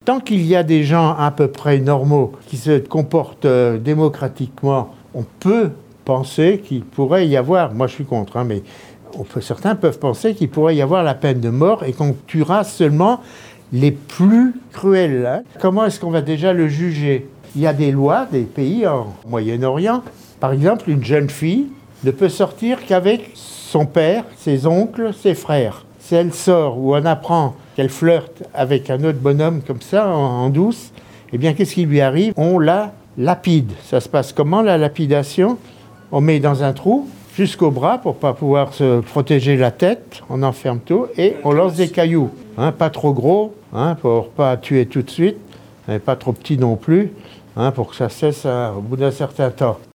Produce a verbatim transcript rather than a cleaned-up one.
tant qu'il y a des gens à peu près normaux qui se comportent euh, démocratiquement, on peut penser qu'il pourrait y avoir, moi je suis contre, hein, mais on peut, certains peuvent penser qu'il pourrait y avoir la peine de mort et qu'on tuera seulement les plus cruels. Hein. Comment est-ce qu'on va déjà le juger ? Il y a des lois, des pays en Moyen-Orient. Par exemple, une jeune fille ne peut sortir qu'avec son père, ses oncles, ses frères. Si elle sort ou on apprend qu'elle flirte avec un autre bonhomme comme ça, en, en douce, eh bien, qu'est-ce qui lui arrive ? On la lapide. Ça se passe comment, la lapidation ? On met dans un trou jusqu'au bras pour ne pas pouvoir se protéger la tête, on enferme tout et on lance des cailloux. Hein, pas trop gros, hein, pour ne pas tuer tout de suite, mais pas trop petit non plus, hein, pour que ça cesse à, au bout d'un certain temps.